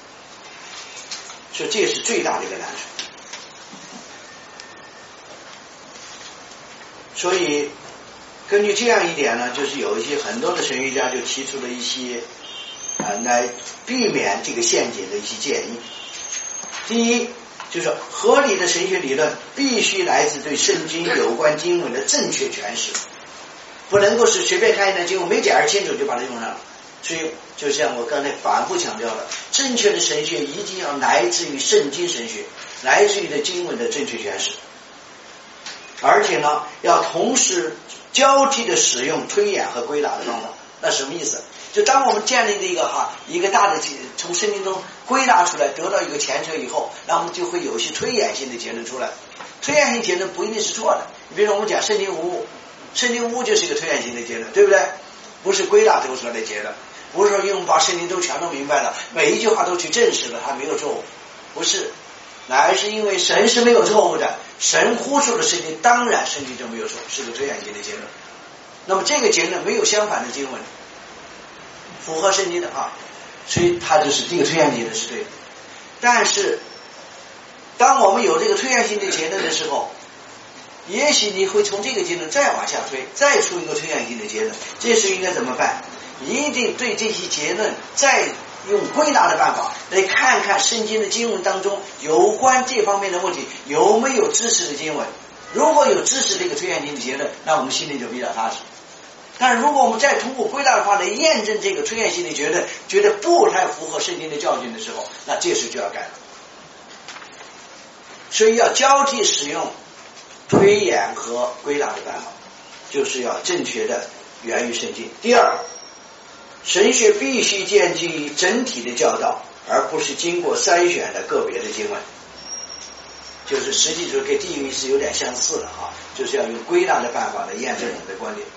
Speaker 2: 所以这是最大的一个难处。所以根据这样一点呢，就是有一些很多的神学家就提出了一些来避免这个陷阱的一些建议。第一，就是合理的神学理论必须来自对圣经有关经文的正确诠释，不能够是随便看一段经文没解释清楚就把它用上了。所以就像我刚才反复强调的，正确的神学一定要来自于圣经神学，来自于的经文的正确诠释，而且呢要同时交替的使用推演和归纳的方法。那什么意思？就当我们建立了一个大的从圣经中归纳出来得到一个前车以后，那我们就会有一些推演性的结论出来。推演性结论不一定是错的，比如说我们讲圣经无误，圣经无误就是一个推演性的结论，对不对？不是归纳得出来的结论，不是说因为我们把圣经都全都明白了，每一句话都去证实了它没有错误，不是，乃是因为神是没有错误的，神呼出了圣经，当然圣经就没有错，是个推演性的结论。那么这个结论没有相反的经文符合圣经的所以它就是这个推演性的是对的。但是当我们有这个推演性的结论的时候，也许你会从这个结论再往下推，再出一个推演性的结论，这时应该怎么办？一定对这些结论再用归纳的办法来看看圣经的经文当中有关这方面的问题有没有支持的经文，如果有支持这个推演性的结论，那我们心里就比较踏实。但是如果我们再通过归纳的话来验证这个推演性的结论，觉得不太符合圣经的教训的时候，那这时就要改了。所以要交替使用推演和归纳的办法，就是要正确的源于圣经。第二，神学必须建基于整体的教导，而不是经过筛选的个别的经文，就是实际上跟第一个意思有点相似了就是要用归纳的办法来验证我们的观点。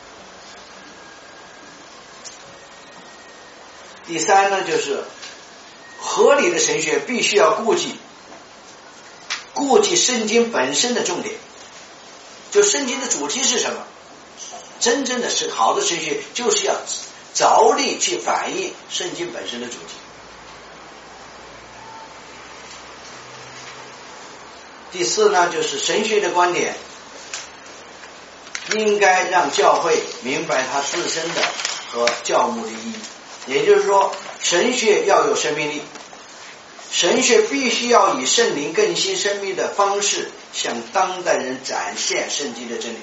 Speaker 2: 第三呢，就是合理的神学必须要顾及圣经本身的重点，就圣经的主题是什么，真正的是好的神学就是要着力去反映圣经本身的主题。第四呢，就是神学的观点应该让教会明白它自身的和教牧的意义，也就是说神学要有生命力，神学必须要以圣灵更新生命的方式向当代人展现圣经的真理。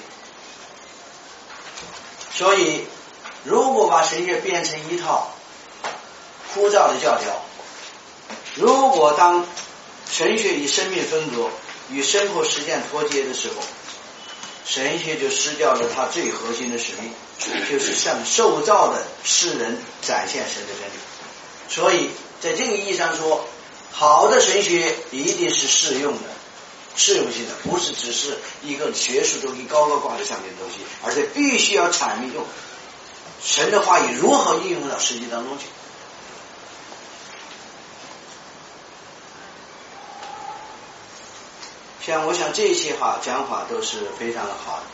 Speaker 2: 所以如果把神学变成一套枯燥的教条， 如果当神学与生命分隔，与生活实践脱节的时候，神学就失掉了它最核心的使命，就是向受造的世人展现神的真理。所以在这个意义上说，好的神学一定是适用的、适用性的，不是只是一个学术东西高高挂在上面的东西，而且必须要阐明用神的话语如何应用到实际当中去。像我想这些讲法都是非常的好的，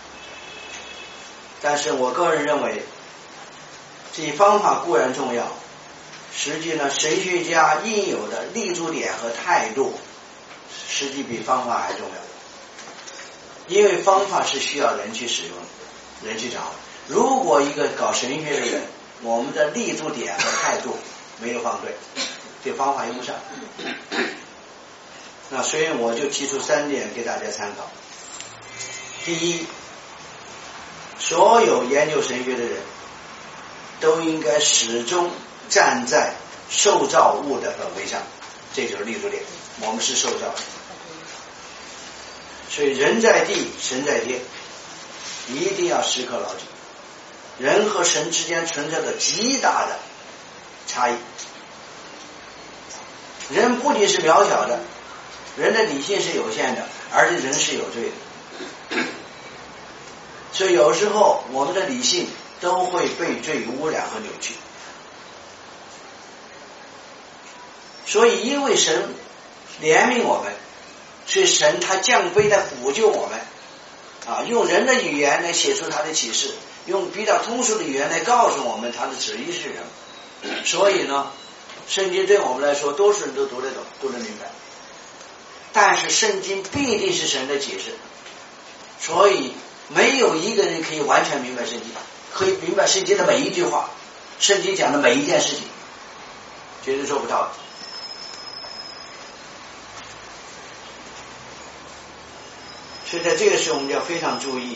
Speaker 2: 但是我个人认为，这方法固然重要，实际呢，神学家应有的立足点和态度，实际比方法还重要。因为方法是需要人去使用的，人去掌握。如果一个搞神学的人，我们的立足点和态度没有放对，这方法用不上。那所以我就提出3点给大家参考。第一，所有研究神学的人都应该始终站在受造物的本位上，这就是立足点，我们是受造的。所以人在地，神在天，一定要时刻牢记，人和神之间存在着极大的差异。人不仅是渺小的，人的理性是有限的，而且人是有罪的。所以有时候我们的理性都会被罪污染和扭曲。所以因为神怜悯我们，所以神他降卑来补救我们，用人的语言来写出他的启示，用比较通俗的语言来告诉我们他的旨意是什么。所以呢，圣经对我们来说多数人都读得懂，读得明白。但是圣经必定是神的启示，所以没有一个人可以完全明白圣经，可以明白圣经的每一句话，圣经讲的每一件事情，绝对做不到的。所以在这个时候我们要非常注意，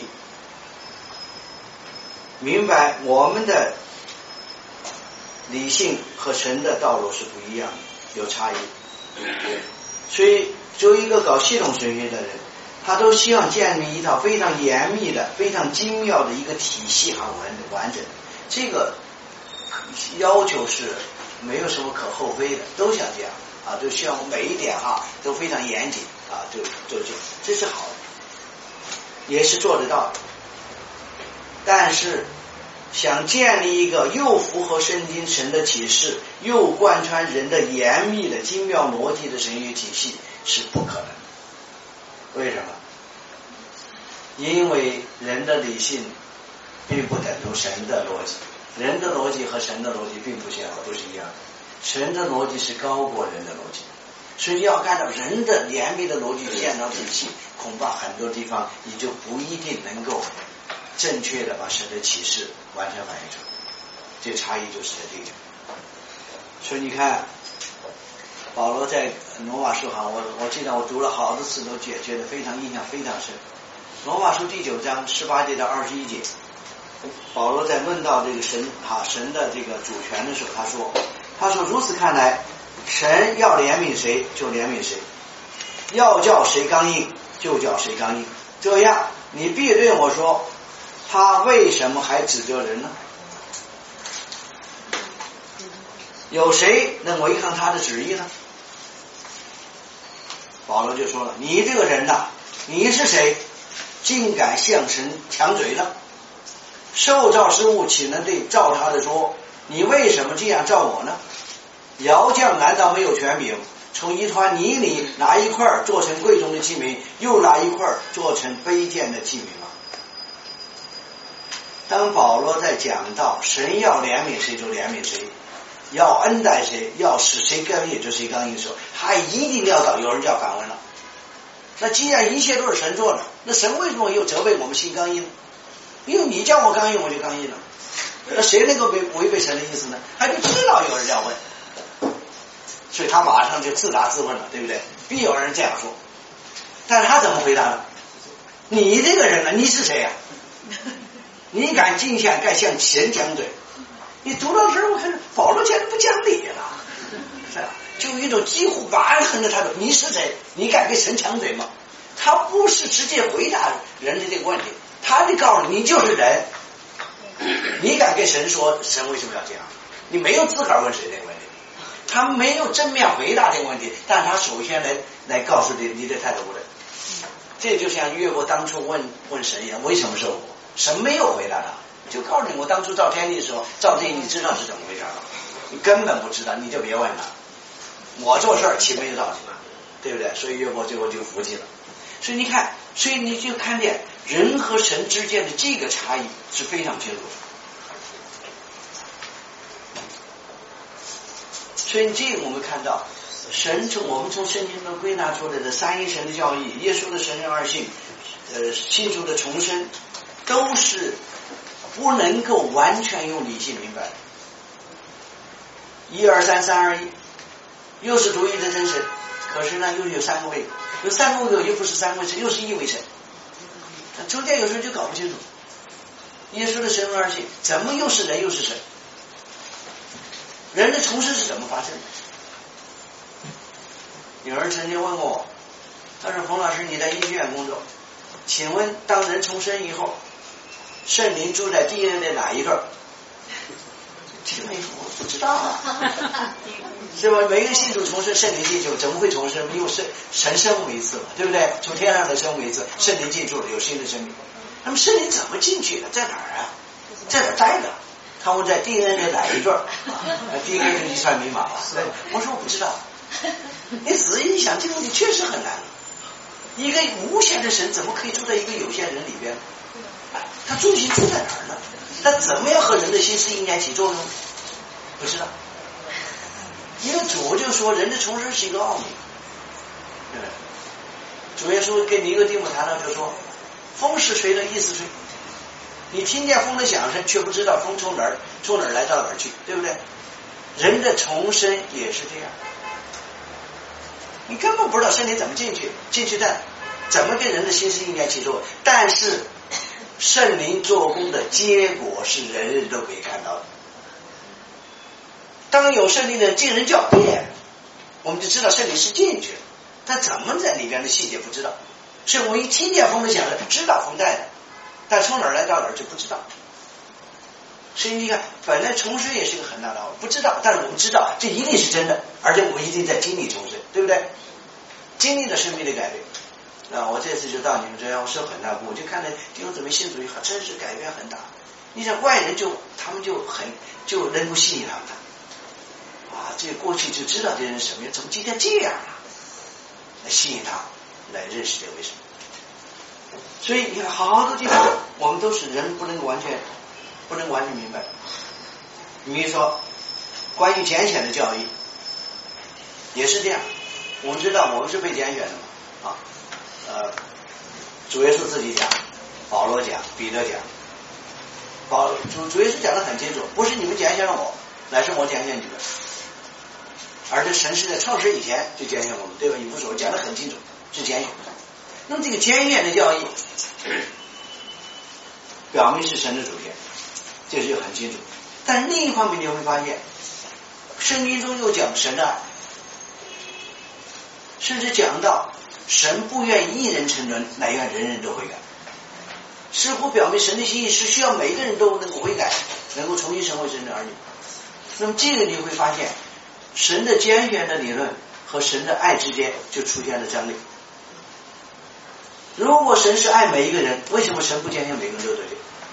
Speaker 2: 明白我们的理性和神的道路是不一样的，有差异。所以作为一个搞系统神学的人，他都希望建立一套非常严密的、非常精妙的一个体系和完整。这个要求是没有什么可厚非的，都想这样都希望每一点都非常严谨这是好的，也是做得到的。但是想建立一个又符合圣经神的启示，又贯穿人的严密的精妙逻辑的神学体系是不可能的。为什么？因为人的理性并不等同神的逻辑，人的逻辑和神的逻辑并不是一样的，神的逻辑是高过人的逻辑，所以要按照人的严密的逻辑建造体系，恐怕很多地方你就不一定能够正确的把神的启示完全反映出来，这差异就是在这里。所以你看保罗在罗马书我记得我读了好多次，都觉得非常印象非常深。罗马书第9章18节到21节，保罗在问到这个神的这个主权的时候，他说如此看来，神要怜悯谁就怜悯谁，要叫谁刚硬就叫谁刚硬，这样你必对我说，他为什么还指责人呢？有谁能违抗他的旨意呢？保罗就说了，你这个人你是谁，竟敢向神抢嘴呢？受造之物岂能对照他的说，你为什么这样照我呢？窑匠难道没有权柄，从一团泥里拿一块做成贵重的器皿，又拿一块做成卑贱的器皿吗？当保罗在讲到神要怜悯谁就怜悯谁，要恩待谁，要使谁刚硬就谁刚硬的时候，他一定料到有人就要反问了。那既然一切都是神做的，那神为什么又责备我们心刚硬呢？因为你叫我刚硬我就刚硬了，那谁能够违背神的意思呢？他就知道有人要问，所以他马上就自答自问了，对不对？必有人这样说。但是他怎么回答呢？你这个人你是谁呀？你敢向神讲嘴？你读到这儿，我看保罗简直不讲理了。 是吧？就有一种几乎蛮横的态度，你是谁？你敢跟神抢嘴吗？他不是直接回答人的这个问题，他得告诉你，你就是人，你敢跟神说神为什么要这样？你没有资格问谁这个问题，他没有正面回答这个问题，但他首先来告诉你的态度不对。这就像约伯当初问神一样，为什么是我？神没有回答他，就告诉你，我当初造天地的时候，造地你知道是怎么回事吗？你根本不知道，你就别问了。我做事儿岂没有道理嘛，对不对？所以约伯最后就服气了。所以你看，所以你就看见人和神之间的这个差异是非常清楚的。所以这个我们看到神我们从圣经中归纳出来的三一神的教义，耶稣的神人二性，信徒的重生，都是不能够完全用理性明白。1、2、3、3、2、1，又是独一的真神，可是呢又有三个位格，有三个位格又不是三位神，又是一位神，中间有时候就搞不清楚。耶稣的神人二性怎么又是人又是神？人的重生是怎么发生的？有人曾经问过我，他说冯老师，你在医院工作，请问当人重生以后，圣灵住在DNA的哪一个？这个我不知道啊，是吧？每个信徒重生，圣灵进去，怎么会重生？因为神生我一次嘛，对不对？从天上的生我一次，圣灵进驻了，有新的生命。那么圣灵怎么进去的？在哪儿啊？在哪儿待的？他们在 DNA 的哪一段？DNA 就是遗传密码吧？我说我不知道。你仔细一想，这个问题确实很难。一个无限的神怎么可以住在一个有限人里边？他中心住在哪儿呢？他怎么样和人的心思意念起作用？不知道。因为主就说人的重生是一个奥秘，对不对？主耶稣跟尼哥底母谈到就说，风是谁的意思吹？你听见风的响声，却不知道风从哪儿来到哪儿去，对不对？人的重生也是这样，你根本不知道身体怎么进去的，怎么跟人的心思意念起作用。但是圣灵做工的结果是人人都可以看到的。当有圣灵的进人就要变，我们就知道圣灵是进去了，但怎么在里边的细节不知道。所以我一听见风的响声，知道风在的，但从哪儿来到哪儿就不知道。所以你看，本来重生也是一个很大的奥秘，不知道，但是我们知道这一定是真的，而且我们一定在经历重生，对不对？经历了生命的改变。我这次就到你们这，我受很大鼓舞，就看到弟兄姊妹信主以后，真是改变很大。你想外人他们就能够吸引他们。这过去就知道这人什么样，怎么今天这样了？来吸引他，来认识这位神。所以你看，好多地方我们都是人不能完全明白。你比如说，关于拣选的教义也是这样。我们知道我们是被拣选的嘛，主耶稣自己讲，保罗讲，彼得讲，主耶稣讲得很清楚，不是你们拣选了我，乃是我拣选你们。而且神是在创世以前就拣选我们，对吧？以弗所讲得很清楚，是拣选。那么这个拣选的教义，表明是神的主权，这是很清楚。但是另一方面你会发现，圣经中又讲神的爱，甚至讲到神不愿一人沉沦，乃愿人人都悔改，似乎表明神的心意是需要每个人都能够悔改，能够重新成为神的儿女。那么这个你会发现，神的拣选的理论和神的爱之间就出现了张力。如果神是爱每一个人，为什么神不拣选每个人都得救？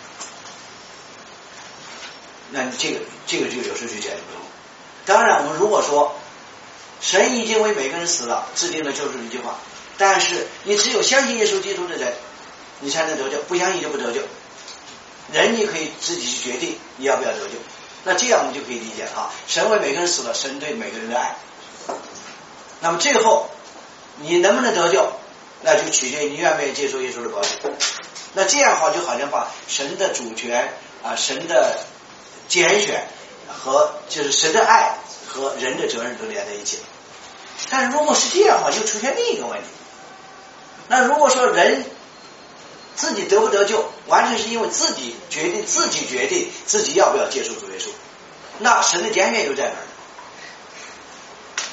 Speaker 2: 那这个就有时候就解释不通。当然我们如果说神已经为每个人死了，制定了救赎的计划，但是你只有相信耶稣基督的人，你才能得救，不相信就不得救。人你可以自己去决定你要不要得救。那这样我们就可以理解了神为每个人死了，神对每个人的爱。那么最后你能不能得救，那就取决于你愿不愿意接受耶稣的宝血。那这样的话就好像把神的主权神的拣选和就是神的爱和人的责任都连在一起了。但是如果是这样的话，就出现另一个问题。那如果说人自己得不得救，完全是因为自己决定自己要不要接受主耶稣，那神的拣选又在哪儿呢？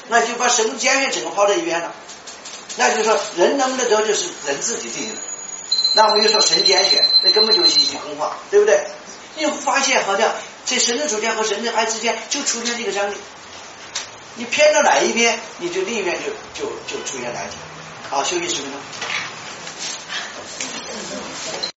Speaker 2: 那就把神拣选整个抛在一边了。那就是说人能不能得就是人自己定的。那我们就说神拣选，那根本就是信息空话，对不对？你发现好像在神的主权和神的爱之间就出现这个张力，你偏到哪一边，你就另一边就出现难题。好，休息10分钟。